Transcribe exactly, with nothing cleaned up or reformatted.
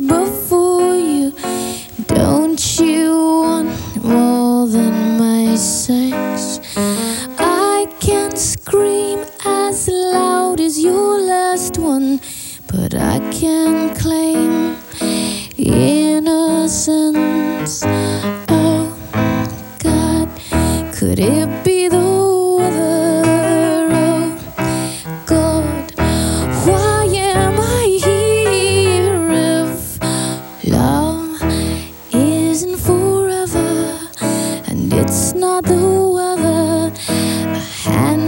before you. Don't you want more than my sex? I can scream as loud as your last one, but I can't claim innocence. Oh God, could it be the weather? Oh God, why am I here if love isn't forever and it's not the weather? I had